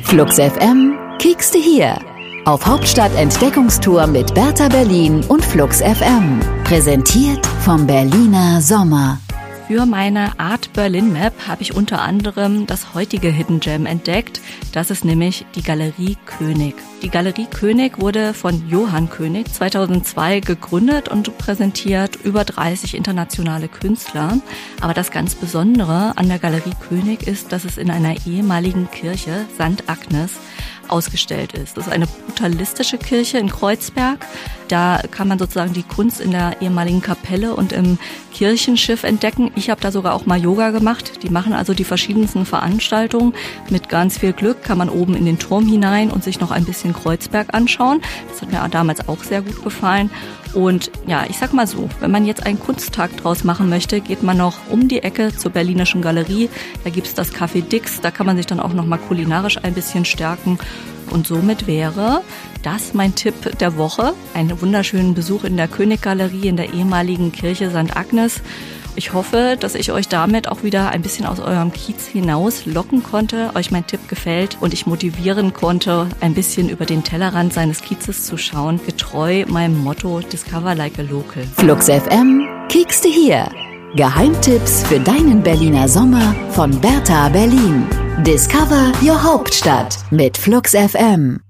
Flux FM, kiekste hier. Auf Hauptstadt-Entdeckungstour mit Berta Berlin und Flux FM. Präsentiert vom Berliner Sommer. Für meine Art Berlin Map habe ich unter anderem das heutige Hidden Gem entdeckt. Das ist nämlich die Galerie König. Die Galerie König wurde von Johann König 2002 gegründet und präsentiert über 30 internationale Künstler. Aber das ganz Besondere an der Galerie König ist, dass es in einer ehemaligen Kirche, St. Agnes, ausgestellt ist. Das ist eine brutalistische Kirche in Kreuzberg. Da kann man sozusagen die Kunst in der ehemaligen Kapelle und im Kirchenschiff entdecken. Ich habe da sogar auch mal Yoga gemacht. Die machen also die verschiedensten Veranstaltungen. Mit ganz viel Glück kann man oben in den Turm hinein und sich noch ein bisschen Kreuzberg anschauen. Das hat mir damals auch sehr gut gefallen. Und ja, ich sag mal so, wenn man jetzt einen Kunsttag draus machen möchte, geht man noch um die Ecke zur Berlinischen Galerie. Da gibt's das Café Dix, da kann man sich dann auch noch mal kulinarisch ein bisschen stärken. Und somit wäre das mein Tipp der Woche. Einen wunderschönen Besuch in der König-Galerie in der ehemaligen Kirche St. Agnes. Ich hoffe, dass ich euch damit auch wieder ein bisschen aus eurem Kiez hinaus locken konnte, euch mein Tipp gefällt und ich motivieren konnte, ein bisschen über den Tellerrand seines Kiezes zu schauen, getreu meinem Motto Discover Like a Local. Flux FM, kiekste hier. Geheimtipps für deinen Berliner Sommer von Berta Berlin. Discover your Hauptstadt mit Flux FM.